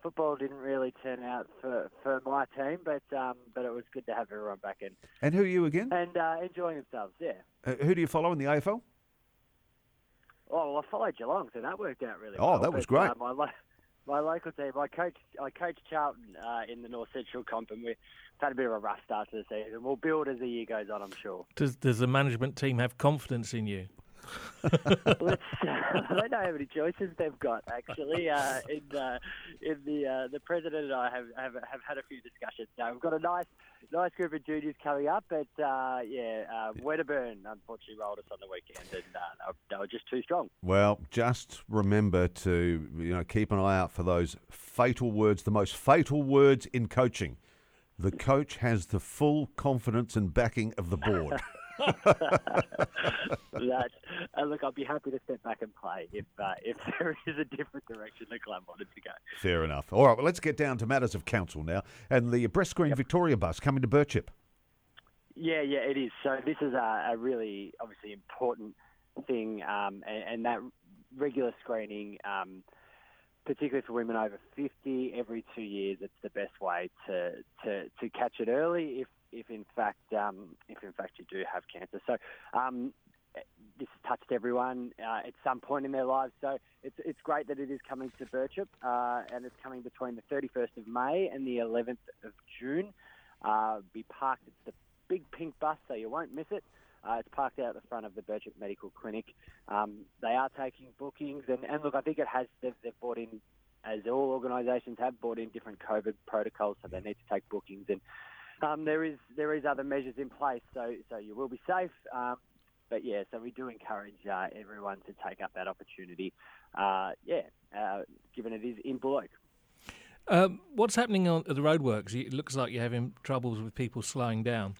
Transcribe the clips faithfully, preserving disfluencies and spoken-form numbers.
football didn't really turn out for, for my team, but um, but it was good to have everyone back in. And who are you again? And uh, enjoying themselves, yeah. Uh, who do you follow in the A F L? Oh, well, I followed Geelong, so that worked out really Oh, well. that was but, great. Uh, my, lo- my local team, I coach, I coach Charlton uh, in the North Central Comp, and we've had a bit of a rough start to the season. We'll build as the year goes on, I'm sure. Does Does the management team have confidence in you? Let's, uh, I don't know how many choices they've got actually. Uh, in uh, in the uh, the president and I have, have have had a few discussions. Now we've got a nice nice group of juniors coming up, but uh, yeah, uh, Wedderburn unfortunately rolled us on the weekend, and uh, they, were, they were just too strong. Well, just remember to you know keep an eye out for those fatal words, the most fatal words in coaching. The coach has the full confidence and backing of the board. that, uh, look, I'll be happy to step back and play if uh, if there is a different direction the club wanted to go. Fair enough. All right, well, let's get down to matters of council now. And the Breast Green Yep. Victoria bus coming to Birchip. Yeah, yeah, it is. So this is a, a really, obviously, important thing, um, and, and that regular screening, um, particularly for women over fifty, every two years, it's the best way to to, to catch it early if if in fact um, if in fact you do have cancer. So um, this has touched everyone uh, at some point in their lives. So it's it's great that it is coming to Birchip, uh, and it's coming between the thirty-first of May and the eleventh of June. Uh, be parked. It's the big pink bus, so you won't miss it. Uh, it's parked out at the front of the Birchip Medical Clinic. Um, they are taking bookings, and, and look, I think it has. They've, they've brought in, as all organisations have, brought in different COVID protocols, so they need to take bookings and. Um, there is there is other measures in place, so so you will be safe. Um, but yeah, so we do encourage uh, everyone to take up that opportunity. Uh, yeah, uh, given it is in Bullock. Um, what's happening on the roadworks? It looks like you're having troubles with people slowing down.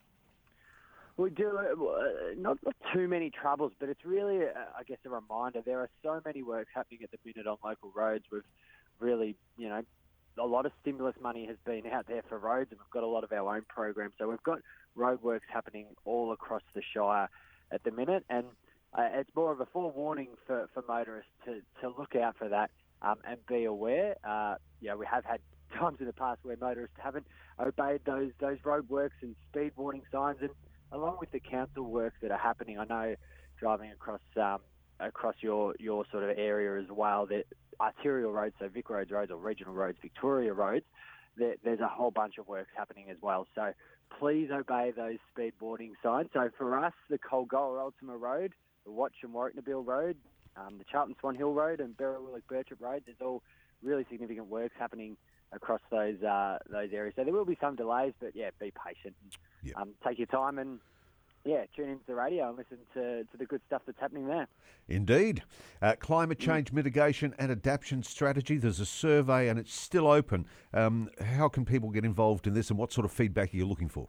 We do uh, not, not too many troubles, but it's really, uh, I guess, a reminder. There are so many works happening at the minute on local roads. We've really, you know. A lot of stimulus money has been out there for roads, and we've got a lot of our own programs. So we've got roadworks happening all across the Shire at the minute, and uh, it's more of a forewarning for, for motorists to, to look out for that um, and be aware. Uh, yeah, we have had times in the past where motorists haven't obeyed those those roadworks and speed warning signs, and along with the council works that are happening, I know driving across um, across your, your sort of area as well, that arterial roads, so Vic Roads roads or regional roads, Victoria roads, there, there's a whole bunch of works happening as well. So please obey those speed warning signs. So for us, the Colgoa Ultima Road, the Watcham Warwicknabil Road, um, the Charlton Swan Hill Road and Berrowillick Birchip Road, there's all really significant works happening across those uh, those areas. So there will be some delays, but yeah, be patient. Yep. Um, take your time and yeah, tune into the radio and listen to, to the good stuff that's happening there. Indeed. Uh, climate change mitigation and adaptation strategy. There's a survey and it's still open. Um, how can people get involved in this, and what sort of feedback are you looking for?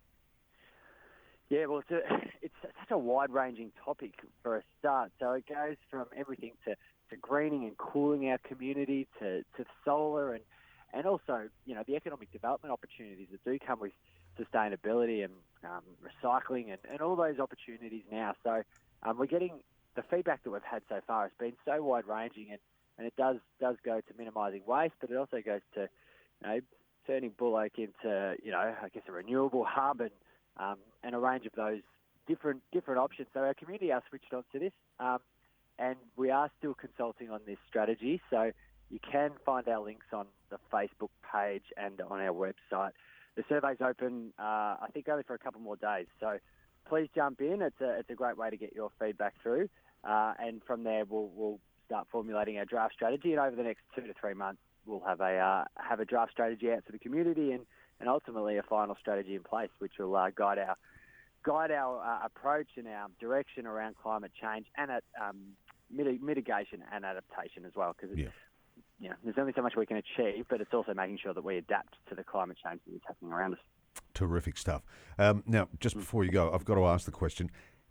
Yeah, well, it's, a, it's such a wide-ranging topic for a start. So it goes from everything to, to greening and cooling our community to, to solar and, and also, you know, the economic development opportunities that do come with sustainability and um, recycling and, and all those opportunities now. So um, we're getting the feedback that we've had so far has been so wide-ranging, and, and it does does go to minimising waste, but it also goes to, you know, turning Bullock into, you know, I guess a renewable hub and um, and a range of those different different options. So our community are switched on to this, um, and we are still consulting on this strategy. So you can find our links on the Facebook page and on our website. The survey's open, uh, I think, only for a couple more days. So please jump in. It's a it's a great way to get your feedback through, uh, and from there we'll we'll start formulating our draft strategy. And over the next two to three months, we'll have a uh, have a draft strategy out to the community, and, and ultimately a final strategy in place, which will uh, guide our guide our uh, approach and our direction around climate change and at um, mit- mitigation and adaptation as well. Because Yeah. you know, there's only so much we can achieve, but it's also making sure that we adapt to the climate change that is happening around us. Terrific stuff. Um, now, just before you go, I've got to ask the question,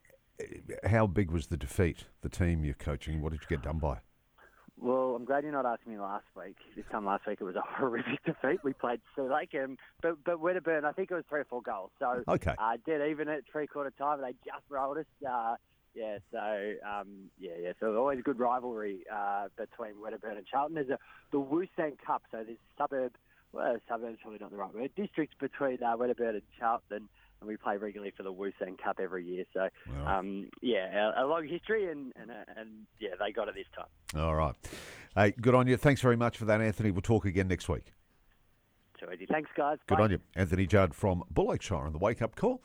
how big was the defeat, the team you're coaching? What did you get done by? Well, I'm glad you're not asking me last week. This time last week it was a horrific defeat. We played Sea Lake, um, but, but Wedderburn, I think it was three or four goals. So Okay. uh, dead even at three-quarter time. They just rolled us. Uh, Yeah, so um, yeah, yeah. So always a good rivalry uh, between Wedderburn and Charlton. There's a the Woosang Cup, so there's suburb, well, suburbs probably not the right word, districts between uh, Wedderburn and Charlton, and we play regularly for the Woosang Cup every year. So um, yeah, a, a long history, and and, uh, and yeah, they got it this time. All right, hey, good on you. Thanks very much for that, Anthony. We'll talk again next week. Too easy. Thanks, guys. Good Bye. on you, Anthony Judd from Bull Lake Shire on the Wake Up Call.